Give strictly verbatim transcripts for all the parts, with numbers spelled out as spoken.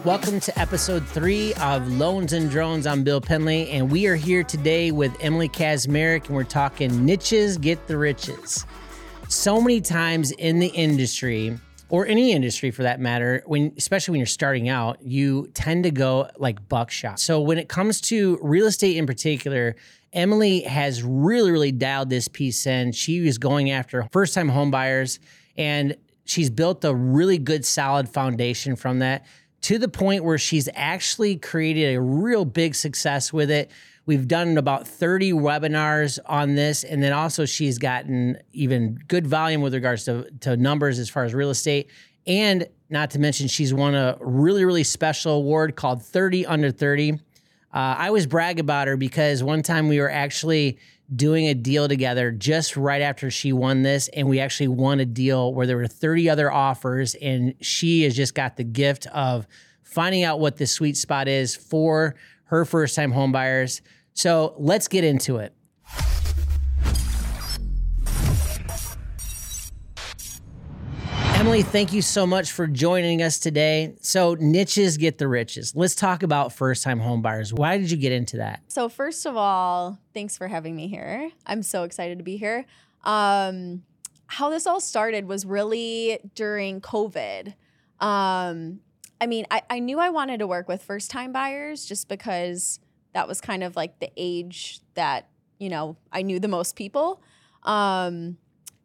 Welcome to episode three of Loans and Drones. I'm Bill Penley, and we are here today with Emily Kazmarek, and we're talking niches get the riches. So many times in the industry, or any industry for that matter, when especially when you're starting out, you tend to go like buckshot. So when it comes to real estate in particular, Emily has really, really dialed this piece in. She is going after first-time home buyers, and she's built a really good, solid foundation from that, to the point where she's actually created a real big success with it. We've done about thirty webinars on this, and then also she's gotten even good volume with regards to, to numbers as far as real estate. And not to mention, she's won a really, really special award called thirty under thirty. Uh, I always brag about her because one time we were actually doing a deal together just right after she won this, and we actually won a deal where there were thirty other offers, and she has just got the gift of finding out what the sweet spot is for her first-time home buyers. So let's get into it. Emily, thank you so much for joining us today. So niches get the riches. Let's talk about first-time home buyers. Why did you get into that? So first of all, thanks for having me here. I'm so excited to be here. Um, how this all started was really during COVID. Um, I mean, I, I knew I wanted to work with first-time buyers just because that was kind of like the age that, you know, I knew the most people. Um,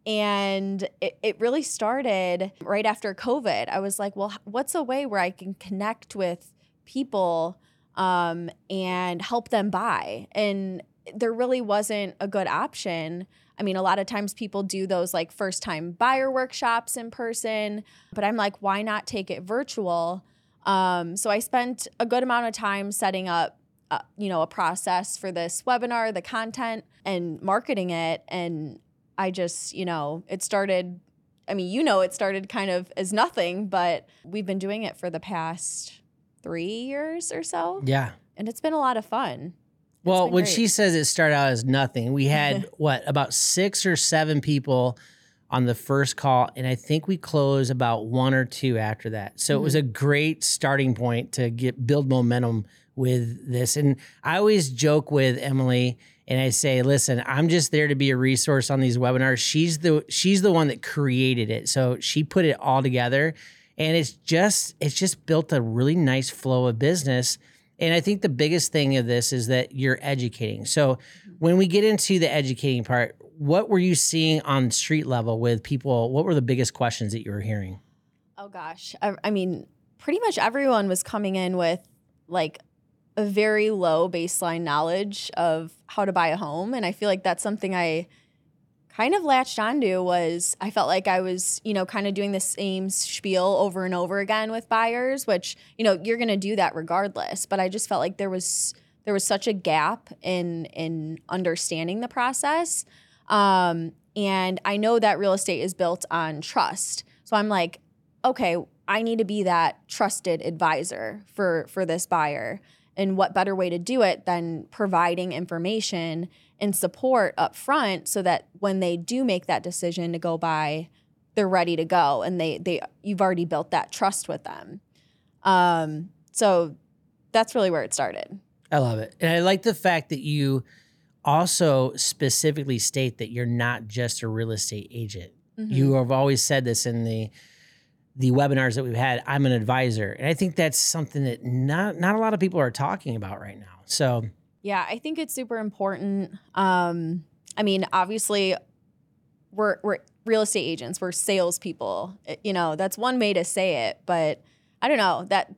And it, it really started right after COVID. I was like, well, what's a way where I can connect with people um, and help them buy? And there really wasn't a good option. I mean, a lot of times people do those like first time buyer workshops in person, but I'm like, why not take it virtual? Um, so I spent a good amount of time setting up, uh, you know, a process for this webinar, the content, and marketing it. And I just, you know, it started, I mean, you know, it started kind of as nothing, but we've been doing it for the past three years or so. Yeah. And it's been a lot of fun. It's Well, when great. she says it started out as nothing, we had, what, about six or seven people on the first call, and I think we closed about one or two after that. So mm-hmm. It was a great starting point to get build momentum with this. And I always joke with Emily, and I say, listen, I'm just there to be a resource on these webinars. She's the she's the one that created it. So she put it all together, and it's just it's just built a really nice flow of business. And I think the biggest thing of this is that you're educating. So when we get into the educating part, what were you seeing on street level with people? What were the biggest questions that you were hearing? Oh gosh. I, I mean, pretty much everyone was coming in with like a very low baseline knowledge of how to buy a home. And I feel like that's something I kind of latched onto was I felt like I was, you know, kind of doing the same spiel over and over again with buyers, which, you know, you're going to do that regardless. But I just felt like there was there was such a gap in in understanding the process. Um, and I know that real estate is built on trust. So I'm like, okay, I need to be that trusted advisor for for this buyer. And what better way to do it than providing information and support up front so that when they do make that decision to go buy, they're ready to go and they they you've already built that trust with them. Um, so that's really where it started. I love it. And I like the fact that you also specifically state that you're not just a real estate agent. Mm-hmm. You have always said this in the the webinars that we've had, I'm an advisor. And I think that's something that not not a lot of people are talking about right now. So yeah, I think it's super important. Um, I mean, obviously we're we're real estate agents, we're salespeople. It, you know, that's one way to say it, but I don't know, that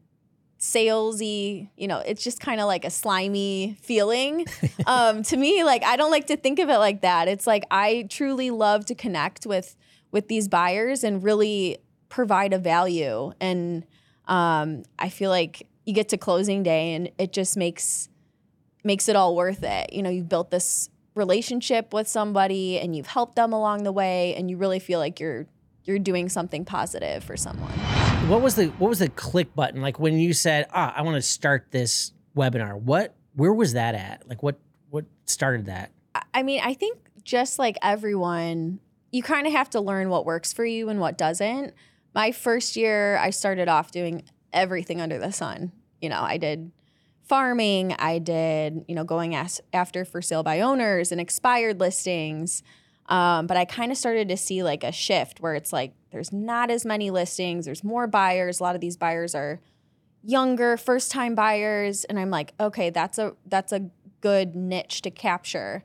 salesy, you know, it's just kind of like a slimy feeling. um, to me, like I don't like to think of it like that. It's like I truly love to connect with with these buyers and really provide a value. And um, I feel like you get to closing day and it just makes makes it all worth it. You know, you've built this relationship with somebody and you've helped them along the way and you really feel like you're you're doing something positive for someone. What was the what was the click button? Like when you said, ah, I want to start this webinar, what where was that at? Like what what started that? I mean, I think just like everyone, you kind of have to learn what works for you and what doesn't. My first year, I started off doing everything under the sun. You know, I did farming, I did, you know, going as, after for sale by owners and expired listings. Um, but I kind of started to see like a shift where it's like there's not as many listings, there's more buyers. A lot of these buyers are younger, first-time buyers, and I'm like, okay, that's a that's a good niche to capture.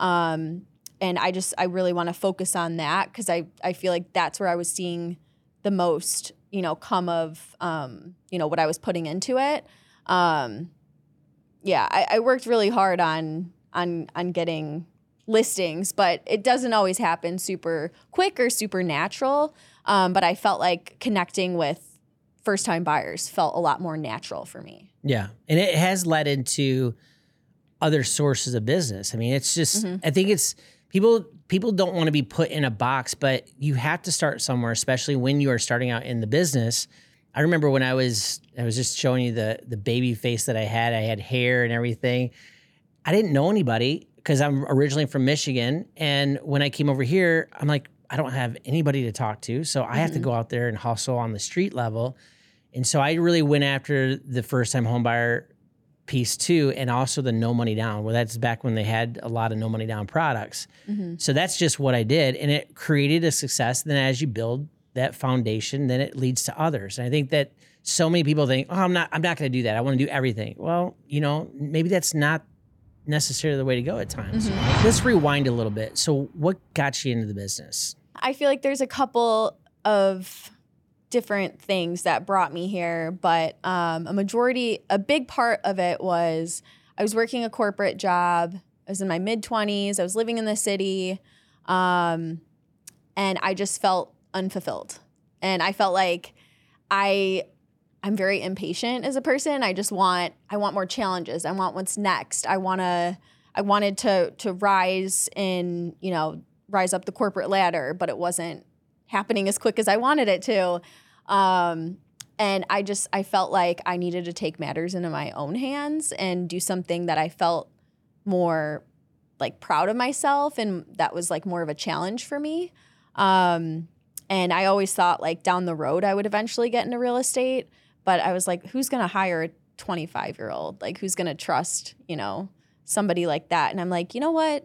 Um, and I just I really want to focus on that because I I feel like that's where I was seeing the most, you know, come of um, you know, what I was putting into it. Um, yeah, I, I worked really hard on on on getting listings, but it doesn't always happen super quick or super natural. Um, but I felt like connecting with first-time buyers felt a lot more natural for me. Yeah, and it has led into other sources of business. I mean, it's just, mm-hmm. I think it's, people people don't want to be put in a box, but you have to start somewhere, especially when you are starting out in the business. I remember when I was, I was just showing you the the baby face that I had. I had hair and everything. I didn't know anybody because I'm originally from Michigan. And when I came over here, I'm like, I don't have anybody to talk to. So I mm-hmm. have to go out there and hustle on the street level. And so I really went after the first time home buyer piece too, and also the no money down. Well, that's back when they had a lot of no money down products. Mm-hmm. So that's just what I did. And it created a success. Then as you build that foundation, then it leads to others. And I think that so many people think, oh, I'm not, I'm not going to do that. I want to do everything. Well, you know, maybe that's not necessarily the way to go at times. Mm-hmm. Let's rewind a little bit. So what got you into the business? I feel like there's a couple of different things that brought me here, but um, a majority, a big part of it was I was working a corporate job. I was in my mid twenties. I was living in the city, um, and I just felt unfulfilled. And I felt like I, I'm very impatient as a person. I just want, I want more challenges. I want what's next. I want to, I wanted to to rise in, you know, rise up the corporate ladder, but it wasn't happening as quick as I wanted it to. Um, and I just, I felt like I needed to take matters into my own hands and do something that I felt more like proud of myself. And that was like more of a challenge for me. Um, and I always thought like down the road, I would eventually get into real estate, but I was like, who's going to hire a twenty-five year old? Like who's going to trust, you know, somebody like that? And I'm like, you know what?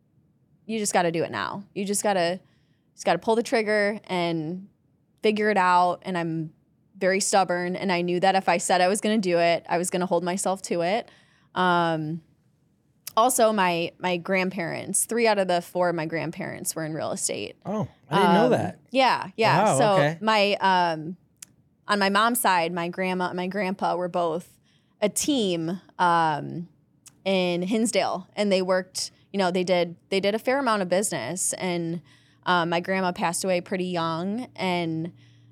You just got to do it now. You just got to, just got to pull the trigger and figure it out. And I'm very stubborn. And I knew that if I said I was going to do it, I was going to hold myself to it. Um, also, my my grandparents, three out of the four of my grandparents were in real estate. Oh, I didn't um, know that. Yeah, yeah. Wow, so okay. my um, on my mom's side, my grandma and my grandpa were both a team um, in Hinsdale, and they worked. You know, they did they did a fair amount of business, and um, my grandma passed away pretty young, and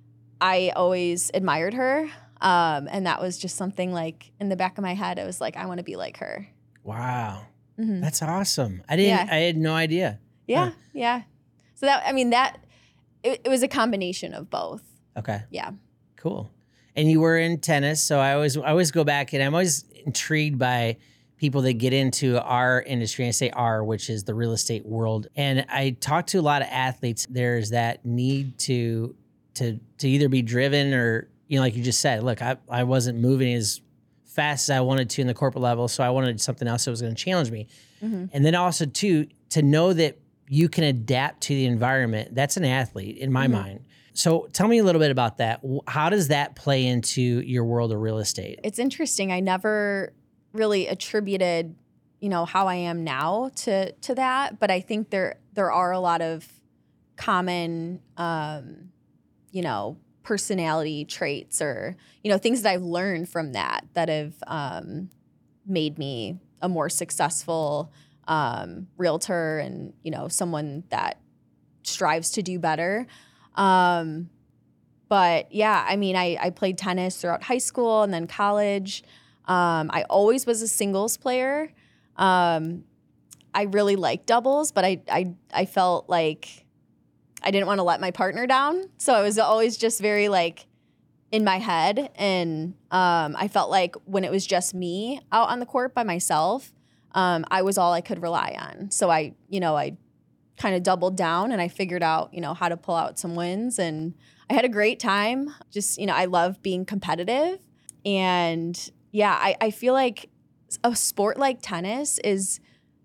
I always admired her, um, and that was just something like in the back of my head. I was like, I want to be like her. Wow, mm-hmm. That's awesome! I didn't, yeah. I had no idea. Yeah, huh. yeah. So that I mean that it, it was a combination of both. Okay. Yeah. Cool. And you were in tennis, so I always I always go back, and I'm always intrigued by people that get into our industry, and I say our, which is the real estate world. And I talk to a lot of athletes. There's that need to to to either be driven or, you know, like you just said, look, I, I wasn't moving as fast as I wanted to in the corporate level, so I wanted something else that was going to challenge me. Mm-hmm. And then also, too, to know that you can adapt to the environment. That's an athlete in my mm-hmm. mind. So tell me a little bit about that. How does that play into your world of real estate? It's interesting. I never really attributed, you know, how I am now to to that, but I think there there are a lot of common, um, you know, personality traits or, you know, things that I've learned from that that have um, made me a more successful um, realtor and, you know, someone that strives to do better. Um, but yeah, I mean, I, I played tennis throughout high school and then college. Um, I always was a singles player. Um, I really liked doubles, but I, I, I felt like I didn't want to let my partner down. So I was always just very like in my head. And um, I felt like when it was just me out on the court by myself, um, I was all I could rely on. So I, you know, I kind of doubled down and I figured out, you know, how to pull out some wins. And I had a great time. Just, you know, I love being competitive. And yeah, I, I feel like a sport like tennis is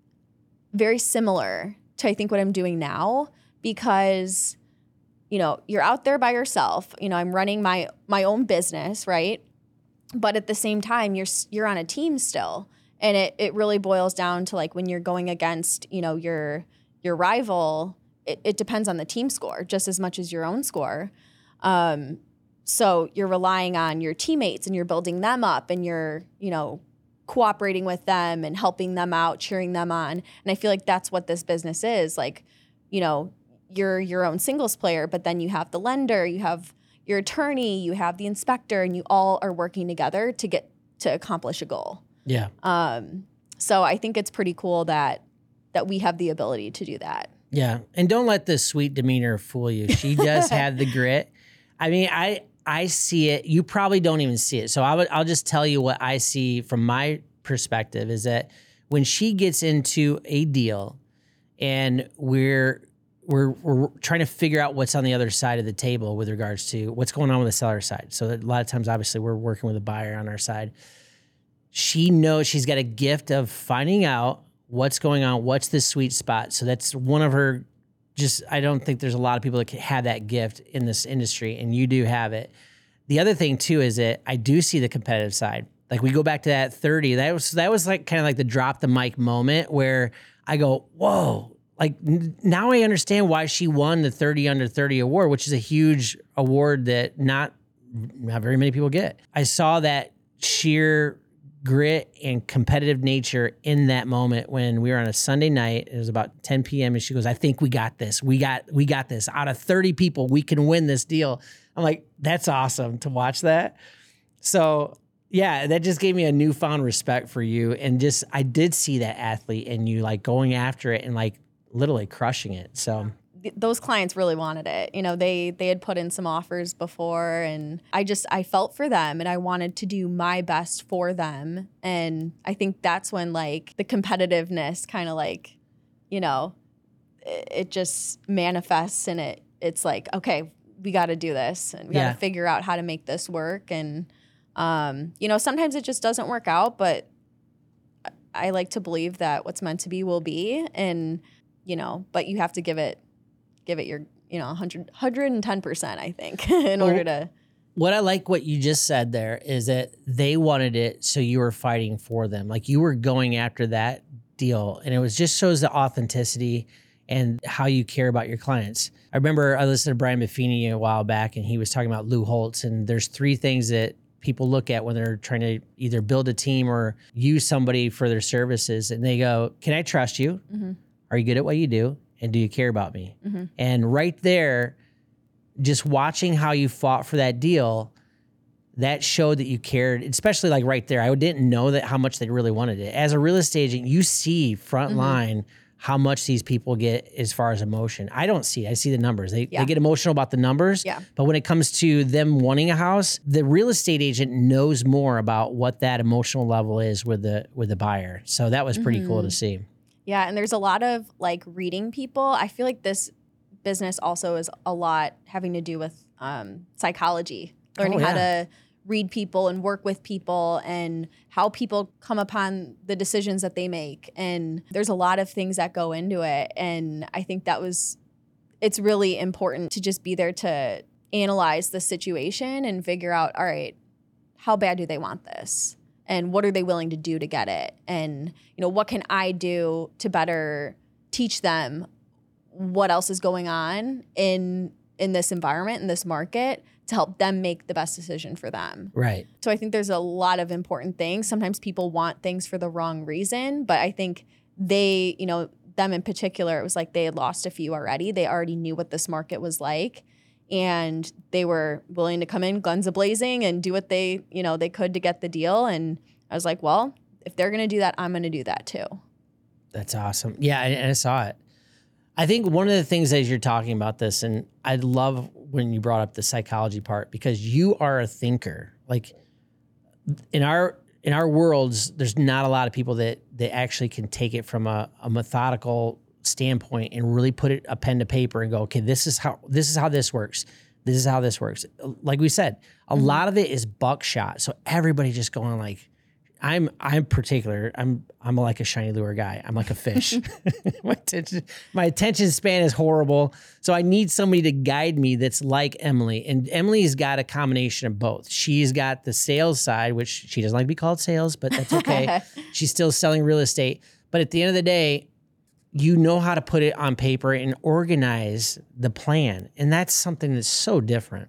very similar to, I think, what I'm doing now, because, you know, you're out there by yourself. You know, I'm running my my own business, right? But at the same time, you're you're on a team still. And it it really boils down to like when you're going against, you know, your your rival, it, it depends on the team score just as much as your own score. Um, so you're relying on your teammates and you're building them up and you're, you know, cooperating with them and helping them out, cheering them on. And I feel like that's what this business is. Like, you know, you're your own singles player, but then you have the lender, you have your attorney, you have the inspector, and you all are working together to get to accomplish a goal. Yeah. Um, so I think it's pretty cool that that we have the ability to do that. Yeah. And don't let the sweet demeanor fool you. She does have the grit. I mean, I I see it. You probably don't even see it. So I would I'll just tell you what I see from my perspective is that when she gets into a deal and we're we're we're trying to figure out what's on the other side of the table with regards to what's going on with the seller side. So a lot of times, obviously, we're working with a buyer on our side. She knows she's got a gift of finding out what's going on, what's the sweet spot. So that's one of her, just, I don't think there's a lot of people that can have that gift in this industry, and you do have it. The other thing too is that I do see the competitive side. Like we go back to that thirty, that was, that was like kind of like the drop the mic moment where I go, whoa, like n- now I understand why she won the thirty under thirty award, which is a huge award that not, not very many people get. I saw that sheer grit and competitive nature in that moment when we were on a Sunday night. It was about ten p.m. and she goes, I think we got this. We got we got this. Out of thirty people, we can win this deal. I'm like, that's awesome to watch that. So yeah, that just gave me a newfound respect for you. And just, I did see that athlete in you, like going after it and like literally crushing it. So those clients really wanted it. You know, they they had put in some offers before, and I just, I felt for them and I wanted to do my best for them. And I think that's when like the competitiveness kind of like, you know, it, it just manifests, and it it's like, okay, we got to do this and we got to Yeah. figure out how to make this work. And, um, you know, sometimes it just doesn't work out, but I like to believe that what's meant to be will be. And, you know, but you have to give it give it your, you know, one hundred, one hundred ten percent, I think, in Well, order to. what I like what you just said there is that they wanted it, so you were fighting for them. Like you were going after that deal, and it was just shows the authenticity and how you care about your clients. I remember I listened to Brian Buffini a while back, and he was talking about Lou Holtz, and there's three things that people look at when they're trying to either build a team or use somebody for their services. And they go, can I trust you? Mm-hmm. Are you good at what you do? And do you care about me? Mm-hmm. And right there, just watching how you fought for that deal, that showed that you cared, especially like right there. I didn't know that how much they really wanted it. As a real estate agent, you see front Mm-hmm. line how much these people get as far as emotion. I don't see it. I see the numbers. They, Yeah. they get emotional about the numbers. Yeah. But when it comes to them wanting a house, the real estate agent knows more about what that emotional level is with the with the buyer. So that was pretty Mm-hmm. cool to see. Yeah, and there's a lot of like reading people. I feel like this business also is a lot having to do with um, psychology, learning Oh, how yeah. to read people and work with people and how people come upon the decisions that they make. And there's a lot of things that go into it. And I think that was, it's really important to just be there to analyze the situation and figure out, all right, how bad do they want this? And what are they willing to do to get it? And, you know, what can I do to better teach them what else is going on in in this environment, in this market, to help them make the best decision for them. Right. So I think there's a lot of important things. Sometimes people want things for the wrong reason, but I think they, you know, them in particular, it was like they had lost a few already. They already knew what this market was like, and they were willing to come in guns a-blazing and do what they, you know, they could to get the deal. And I was like, well, if they're going to do that, I'm going to do that too. That's awesome. Yeah, and I saw it. I think one of the things as you're talking about this, and I love when you brought up the psychology part, because you are a thinker. Like in our in our worlds, there's not a lot of people that that actually can take it from a, a methodical standpoint and really put it a pen to paper and go, okay, this is how this is how this works. this is how this works. Like we said, a mm-hmm. lot of it is buckshot. So everybody just going like, I'm I'm particular. I'm I'm like a shiny lure guy. I'm like a fish. my attention my attention span is horrible. So I need somebody to guide me that's like Emily. And Emily's got a combination of both. She's got the sales side, which she doesn't like to be called sales, but that's okay. She's still selling real estate. But at the end of the day, you know how to put it on paper and organize the plan. And that's something that's so different.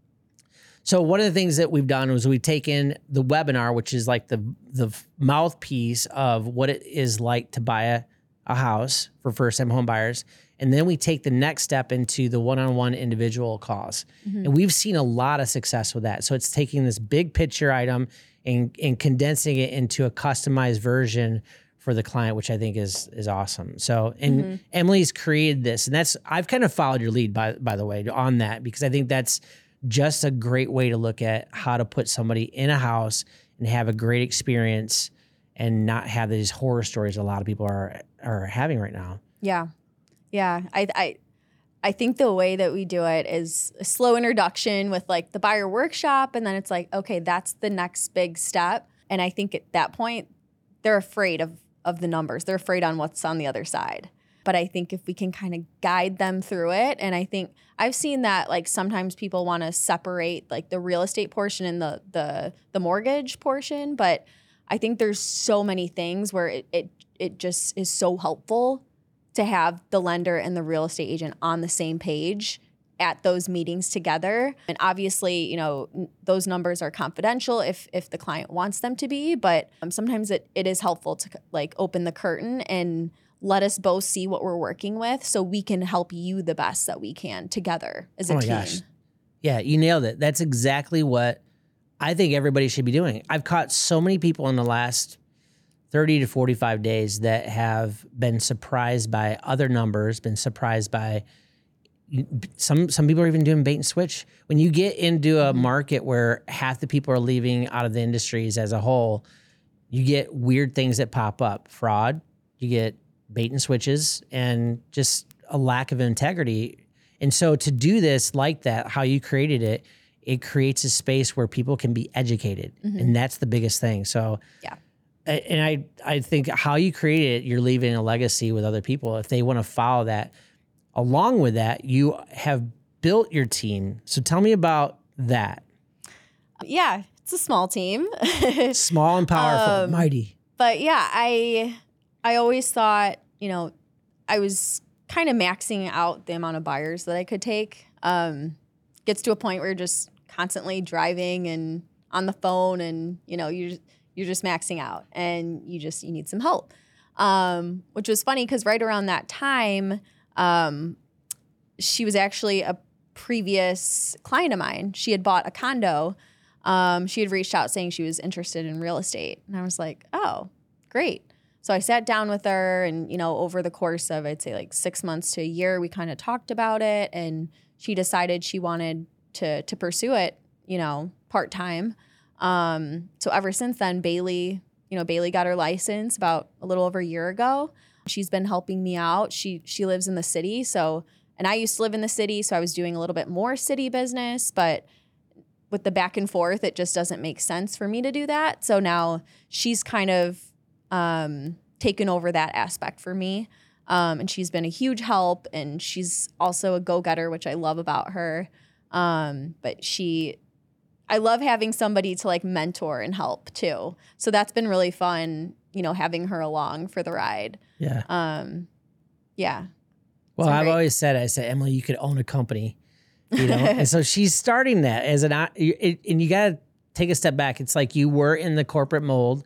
So one of the things that we've done was we've taken the webinar, which is like the the mouthpiece of what it is like to buy a, a house for first-time home buyers, and then we take the next step into the one-on-one individual calls. Mm-hmm. And we've seen a lot of success with that. So it's taking this big picture item and, and condensing it into a customized version for the client, which I think is is awesome. So, and mm-hmm. Emily's created this, and that's I've kind of followed your lead by by the way on that, because I think that's just a great way to look at how to put somebody in a house and have a great experience and not have these horror stories a lot of people are are having right now. Yeah. Yeah. I I I think the way that we do it is a slow introduction with like the buyer workshop, and then it's like, okay, that's the next big step. And I think at that point, they're afraid of of the numbers. They're afraid on what's on the other side. But I think if we can kind of guide them through it, and I think I've seen that like sometimes people want to separate like the real estate portion and the the the mortgage portion, but I think there's so many things where it it it just is so helpful to have the lender and the real estate agent on the same page at those meetings together. And obviously, you know, n- those numbers are confidential if if the client wants them to be, but um, sometimes it it is helpful to like open the curtain and let us both see what we're working with so we can help you the best that we can together as a oh my team. Gosh. Yeah, you nailed it. That's exactly what I think everybody should be doing. I've caught so many people in the last thirty to forty-five days that have been surprised by other numbers, been surprised by some some people are even doing bait and switch. When you get into a mm-hmm. market where half the people are leaving out of the industries as a whole, you get weird things that pop up. Fraud, you get bait and switches, and just a lack of integrity. And so to do this like that, how you created it, it creates a space where people can be educated. Mm-hmm. And that's the biggest thing. So yeah. And I, I think how you created it, you're leaving a legacy with other people if they want to follow that. Along with that, you have built your team. So tell me about that. Yeah, it's a small team. Small and powerful, um, mighty. But yeah, I I always thought, you know, I was kind of maxing out the amount of buyers that I could take. Um, gets to a point where you're just constantly driving and on the phone, and you know, you're you're just maxing out, and you just you need some help. Um, which was funny because right around that time, um, she was actually a previous client of mine. She had bought a condo. Um, she had reached out saying she was interested in real estate, and I was like, oh, great. So I sat down with her, and, you know, over the course of, I'd say like six months to a year, we kind of talked about it, and she decided she wanted to to pursue it, you know, part-time. Um, so ever since then, Bailey, you know, Bailey got her license about a little over a year ago. She's been helping me out. She she lives in the city, so, and I used to live in the city, so I was doing a little bit more city business, but with the back and forth, it just doesn't make sense for me to do that. So now she's kind of um, taken over that aspect for me. Um, and she's been a huge help, and she's also a go-getter, which I love about her. Um, but she, I love having somebody to like mentor and help too. So that's been really fun, you know, having her along for the ride. Yeah. Um, yeah. Well, I've great. always said, I said, Emily, you could own a company, you know? And so she's starting that as an, it, and you got to take a step back. It's like you were in the corporate mold,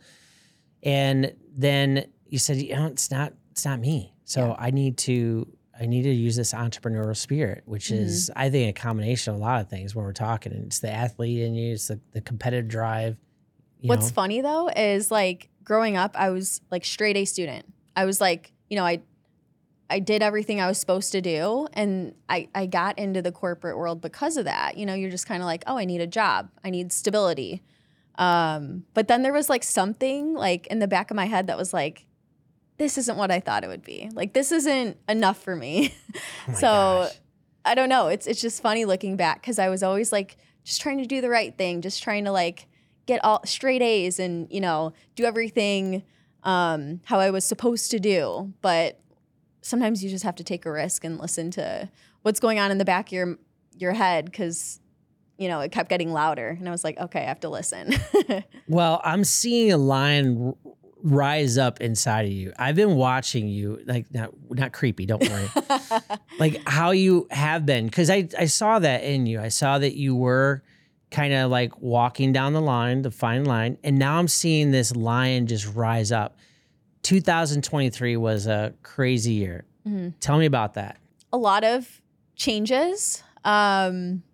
and then you said, you know, it's not, it's not me. So yeah. I need to, I need to use this entrepreneurial spirit, which mm-hmm. is, I think, a combination of a lot of things when we're talking. And it's the athlete in you, it's the, the competitive drive. You What's know? funny though, is like growing up, I was like straight A student. I was like, you know, I, I did everything I was supposed to do. And I, I got into the corporate world because of that. You know, you're just kind of like, oh, I need a job. I need stability. Um, but then there was like something like in the back of my head that was like, this isn't what I thought it would be. Like, this isn't enough for me. Oh my so gosh. I don't know. It's it's just funny looking back because I was always like just trying to do the right thing, just trying to like get all straight A's and, you know, do everything um, how I was supposed to do. But sometimes you just have to take a risk and listen to what's going on in the back of your your head because, you know, it kept getting louder. And I was like, okay, I have to listen. Well, I'm seeing a lion r- rise up inside of you. I've been watching you, like, not, not creepy, don't worry. Like how you have been, because I, I saw that in you. I saw that you were kind of like walking down the line, the fine line, and now I'm seeing this lion just rise up. two thousand twenty-three was a crazy year. Mm-hmm. Tell me about that. A lot of changes. Um,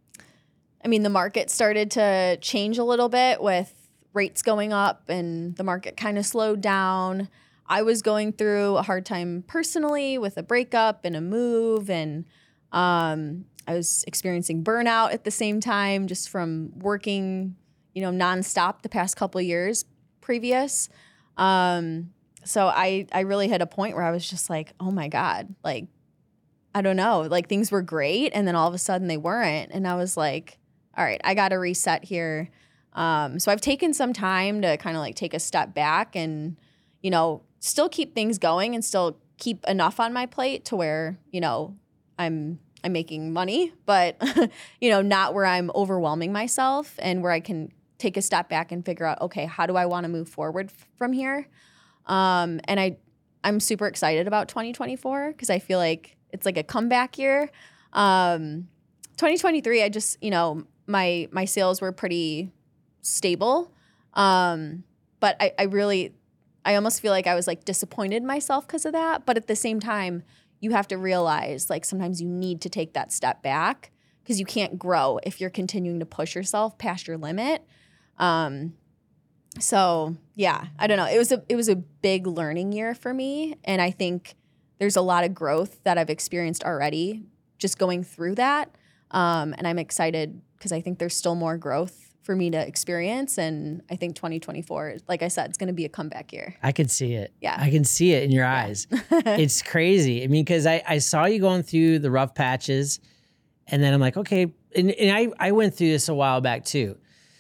I mean, the market started to change a little bit with rates going up and the market kind of slowed down. I was going through a hard time personally with a breakup and a move, and um, I was experiencing burnout at the same time just from working, you know, nonstop the past couple of years previous. Um, so I, I really hit a point where I was just like, oh my God, like, I don't know, like things were great. And then all of a sudden they weren't. And I was like, all right, I got to reset here. Um, so I've taken some time to kind of like take a step back and, you know, still keep things going and still keep enough on my plate to where, you know, I'm, I'm making money, but, you know, not where I'm overwhelming myself and where I can take a step back and figure out, okay, how do I want to move forward f- from here? Um, and I, I'm super excited about twenty twenty-four because I feel like it's like a comeback year. Um, twenty twenty-three, I just, you know, my, my sales were pretty stable. Um, but I, I really, I almost feel like I was like disappointed in myself because of that. But at the same time, you have to realize like sometimes you need to take that step back because you can't grow if you're continuing to push yourself past your limit. Um, so yeah, I don't know. It was a, it was a big learning year for me. And I think there's a lot of growth that I've experienced already just going through that. Um, and I'm excited because I think there's still more growth for me to experience. And I think twenty twenty-four, like I said, it's going to be a comeback year. I can see it. Yeah. I can see it in your yeah. eyes. It's crazy. I mean, because I, I saw you going through the rough patches and then I'm like, okay. And, and I, I went through this a while back too.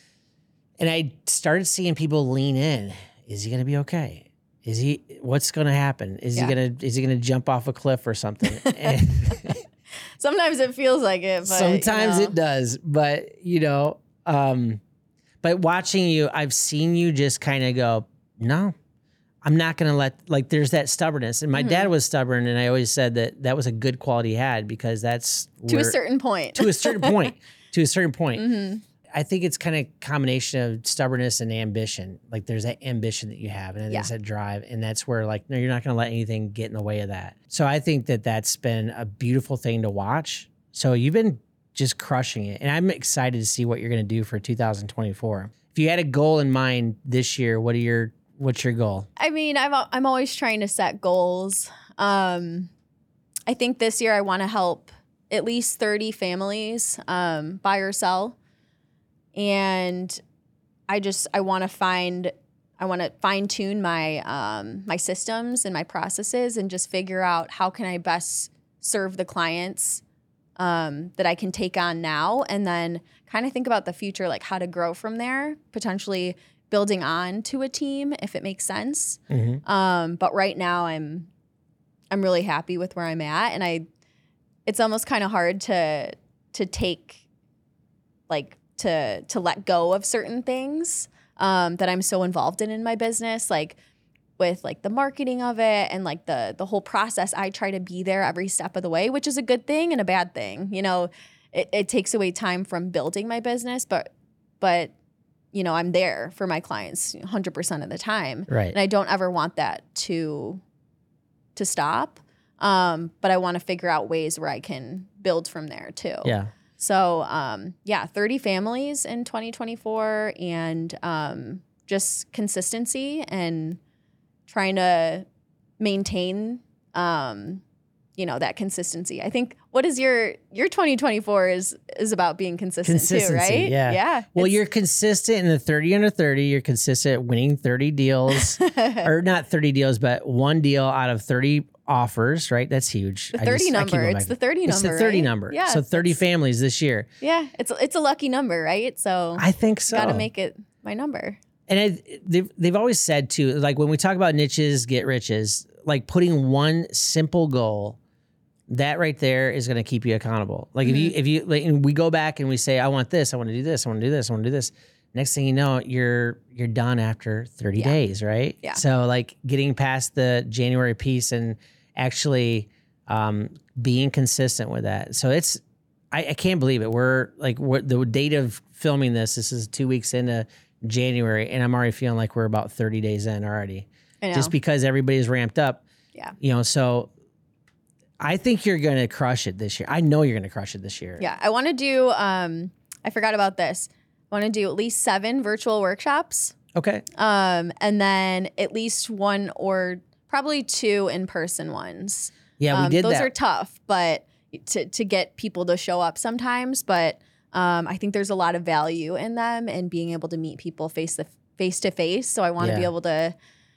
And I started seeing people lean in. Is he going to be okay? Is he, what's going to happen? Is yeah. he going to, is he going to jump off a cliff or something? And sometimes it feels like it. But, sometimes you know. It does. But, you know, um, but watching you, I've seen you just kind of go, no, I'm not going to let, like, there's that stubbornness. And my mm-hmm. dad was stubborn. And I always said that that was a good quality he had because that's to where, a certain point, to a certain point, to a certain point. Mm-hmm. I think it's kind of combination of stubbornness and ambition. Like there's that ambition that you have and then yeah. there's that drive. And that's where like, no, you're not going to let anything get in the way of that. So I think that that's been a beautiful thing to watch. So you've been just crushing it. And I'm excited to see what you're going to do for two thousand twenty-four. If you had a goal in mind this year, what are your, what's your goal? I mean, I'm, I'm always trying to set goals. Um, I think this year I want to help at least thirty families um, buy or sell. And I just, I want to find, I want to fine tune my, um, my systems and my processes and just figure out how can I best serve the clients, um, that I can take on now. And then kind of think about the future, like how to grow from there, potentially building on to a team if it makes sense. Mm-hmm. Um, but right now I'm, I'm really happy with where I'm at. And I, it's almost kind of hard to, to take like, to to let go of certain things um, that I'm so involved in in my business, like with like the marketing of it and like the the whole process. I try to be there every step of the way, which is a good thing and a bad thing. You know, it, it takes away time from building my business, but but you know, I'm there for my clients one hundred percent of the time, right? And I don't ever want that to to stop. Um, but I want to figure out ways where I can build from there too. Yeah. So, um, yeah, thirty families in twenty twenty-four and um, just consistency and trying to maintain um, you know, that consistency. I think what is your your twenty twenty-four is is about being consistent Consistency, too, right? yeah. Yeah. Well, It's- you're consistent in the thirty under thirty. You're consistent at winning thirty deals, or not thirty deals, but one deal out of thirty offers, right? That's huge. the I thirty just- I keep number. going It's back. the thirty It's number. the thirty right? number. Yeah. So thirty it's- families this year. Yeah. It's it's a lucky number, right? So I think so. gotta make it my number. And I, they've, they've always said too, like when we talk about niches, get riches, like putting one simple goal, that right there is going to keep you accountable. Like Mm-hmm. if you, if you, like, and we go back and we say, I want this, I want to do this, I want to do this, I want to do this. Next thing you know, you're, you're done after thirty Yeah. days, right? Yeah. So like getting past the January piece and actually um, being consistent with that. So it's, I, I can't believe it. We're like, we're, the date of filming this, this is two weeks into January, and I'm already feeling like we're about thirty days in already, I know. just because everybody's ramped up. Yeah. You know, so I think you're going to crush it this year. I know you're going to crush it this year. Yeah. I want to do. Um, I forgot about this. I want to do at least seven virtual workshops, Okay. um, and then at least one or probably two in-person ones. Yeah, we Um, did those that. are tough, but to to get people to show up sometimes. But um, I think there's a lot of value in them and being able to meet people face to face to face. So I want to be Yeah. able to,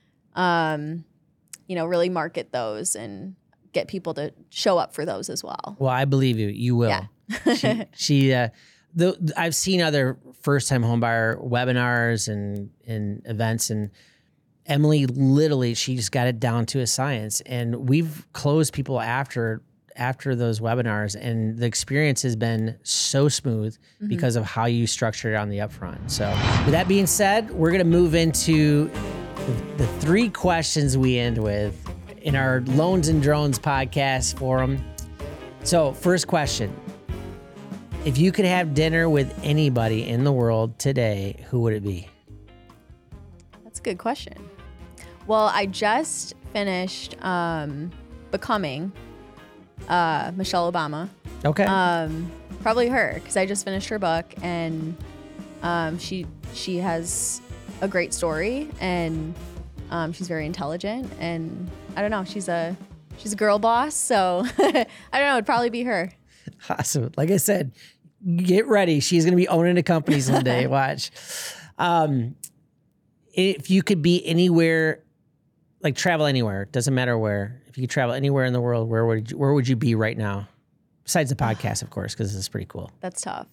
um, you know, really market those and get people to show up for those as well. Well, I believe you. You will. Yeah. she, she uh, the I've seen other first time homebuyer webinars and and events, and Emily literally she just got it down to a science. And we've closed people after after those webinars, and the experience has been so smooth Mm-hmm. because of how you structured it on the upfront. So, with that being said, we're gonna move into the, the three questions we end with in our Loans and Drones podcast forum. So, first question. If you could have dinner with anybody in the world today, who would it be? That's a good question. Well, I just finished um, Becoming uh, Michelle Obama. Okay. Um, probably her, because I just finished her book, and um, she she has a great story, and um, she's very intelligent, and I don't know, she's a she's a girl boss, so I don't know, it'd probably be her. Awesome. Like I said, get ready. She's going to be owning a company someday. Watch. Um, if you could be anywhere, like travel anywhere, doesn't matter where. If you could travel anywhere in the world, where would you, where would you be right now? Besides the podcast, of course, because this is pretty cool. That's tough.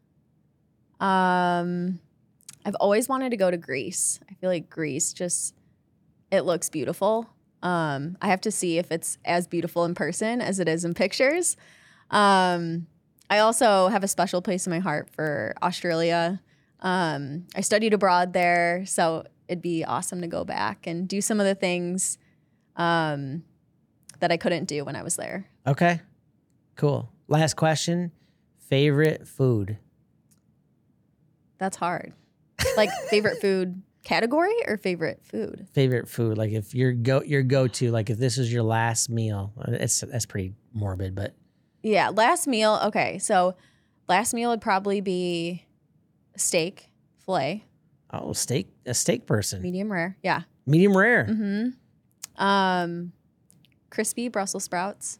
Um, I've always wanted to go to Greece. I feel like Greece just it looks beautiful. Um, I have to see if it's as beautiful in person as it is in pictures. Um, I also have a special place in my heart for Australia. Um, I studied abroad there, so it'd be awesome to go back and do some of the things um, that I couldn't do when I was there. Okay. Cool. Last question. Favorite food? That's hard. Like favorite food category or favorite food? Favorite food? Like if your go your go to, like if this was your last meal, it's that's pretty morbid, but Yeah, last meal. Okay, so last meal would probably be steak, filet, oh, steak, a steak person, medium rare. Yeah. medium rare. Mm-hmm. Um, crispy Brussels sprouts.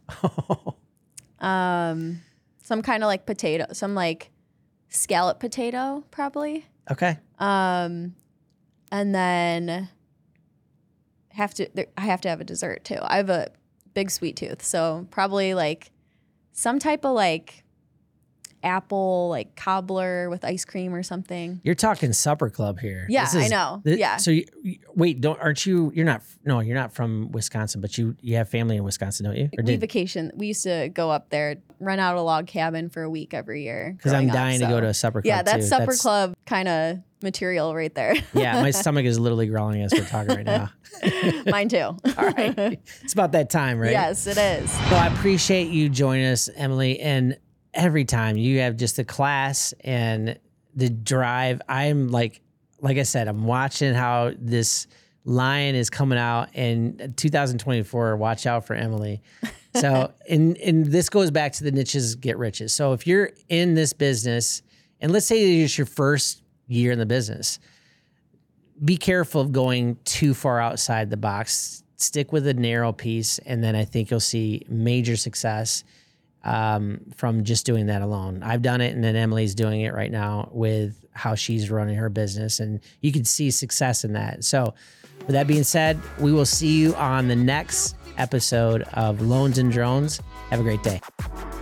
Um, some kind of like potato, some like scallop potato, probably. Okay. Um, and then have to there, I have to have a dessert too. I have a big sweet tooth, so probably like some type of like apple like cobbler with ice cream or something. You're talking supper club here. Yeah, This I is- know. thi- Yeah. So you, you- wait, don't aren't you? You're not. No, you're not from Wisconsin, but you you have family in Wisconsin, don't you? Or we did? vacation. We used to go up there, rent out a log cabin for a week every year. Because I'm growing up, dying to so- go to a supper club. Yeah, that's too. supper club kind of material right there. Yeah, my stomach is literally growling as we're talking right now. Mine too. All right, it's about that time, right? Yes, it is. So I appreciate you joining us, Emily. And every time you have just the class and the drive, I'm like, like I said, I'm watching how this lion is coming out in two thousand twenty-four. Watch out for Emily. So, and, and this goes back to the niches get riches. So if you're in this business, and let's say it's your first year in the business, be careful of going too far outside the box. stick with the narrow piece, and then I think you'll see major success um, from just doing that alone. I've done it, and then Emily's doing it right now with how she's running her business, and you can see success in that. So with that being said, we will see you on the next episode of Loans and Drones. Have a great day.